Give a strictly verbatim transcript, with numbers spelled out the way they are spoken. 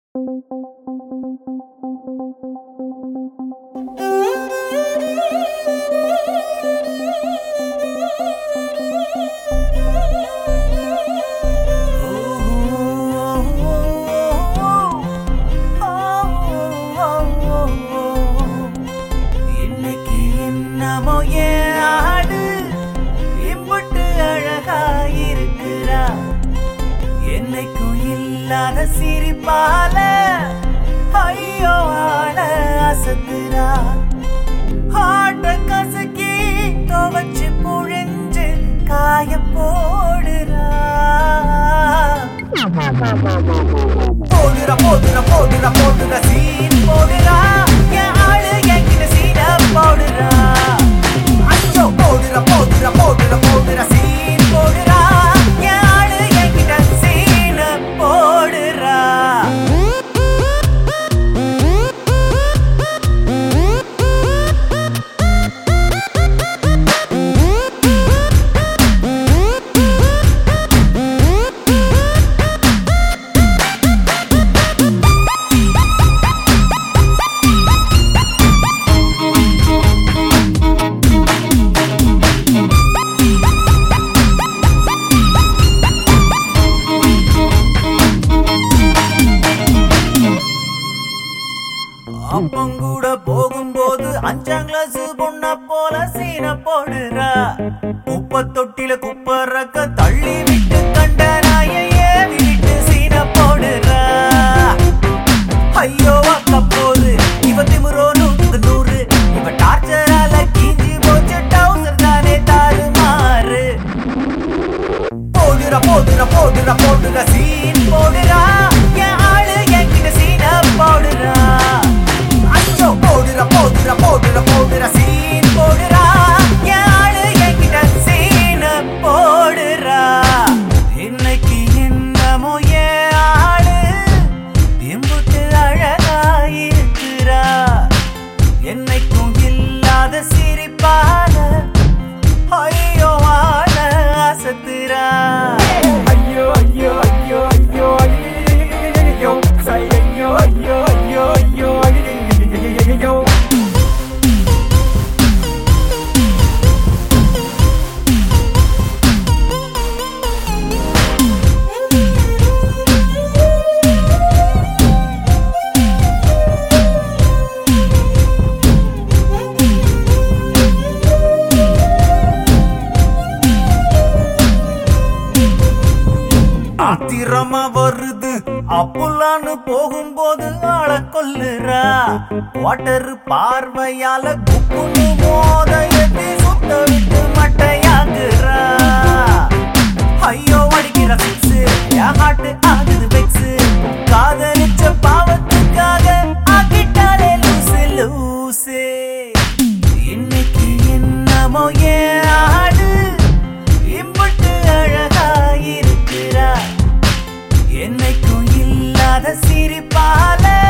சிரிப்பால ஐயோ ஆள அசத்துறா ஆட்ட கசக்கி துவச்சு புழிஞ்சு காய போடுறா போடுற போடுற போடுற போடுற சீன் போடுறா என் ஆளு என்கிட்ட சீன போடுறா ஐயோ போடுற போடுற போடுற போடுற சீன் போடுறா என் ஆளு என்கிட்ட சீன போடுறா அப்பங்கூட போகும்போது அஞ்சாம் கிளாஸ் பொண்ண போல சீன போடுறா குப்பை தொட்டில குப்பறக்க தள்ளி விட்டு கண்ட நாயையே விட்டு சீன போடுறா ஐயோ அக்க போது இவ திமுறோ நூறு நூறு இவ டார்ச்சரால கீஞ்சி போச்சு டவுசர் தானே தாறு மாறு போடுற போடுற போடுற போடுற சீன் போடுறா என் ஆளு என்கிட்ட சீன போடுறா போடுற போடுற போடுற போடுற சீன் போடுறா என் ஆளு என்கிட்ட சீன போடுறா இன்னைக்கு என்னமோ என் ஆளு எம்புட்டு அழகாயிருக்கிறா என்னைக்கும் இல்லாத சிரிப்பால ஐயோ ஆள அசத்துறா ஐயோ ஐயோ ஐயோ ஐயோ ஐயோ ஐயோ ஐயோ ஐயோ ஐயோ ஐயோ ஆத்திரமா வருது அப்புலான்னு போகும்போது ஆள கொல்லுறா வாட்டர் பார்வையால குப்புன்னு மோதையத்தை சுத்த விட்டு மட்டையாக்குறா ஐயோ அடிக்கிற சிக்ஸ் என் ஹார்ட் ஆகுது வெக்ஸ் காதலிச்ச பாவத்துக்காக ஆக்கிட்டாலே லூசு லூசு இன்னைக்கு என்னமோ ஏன் ஆடு இம்பட்டு அழகாயிருக்கிறா என்னைக்கும் இல்லாத சிரிப்பால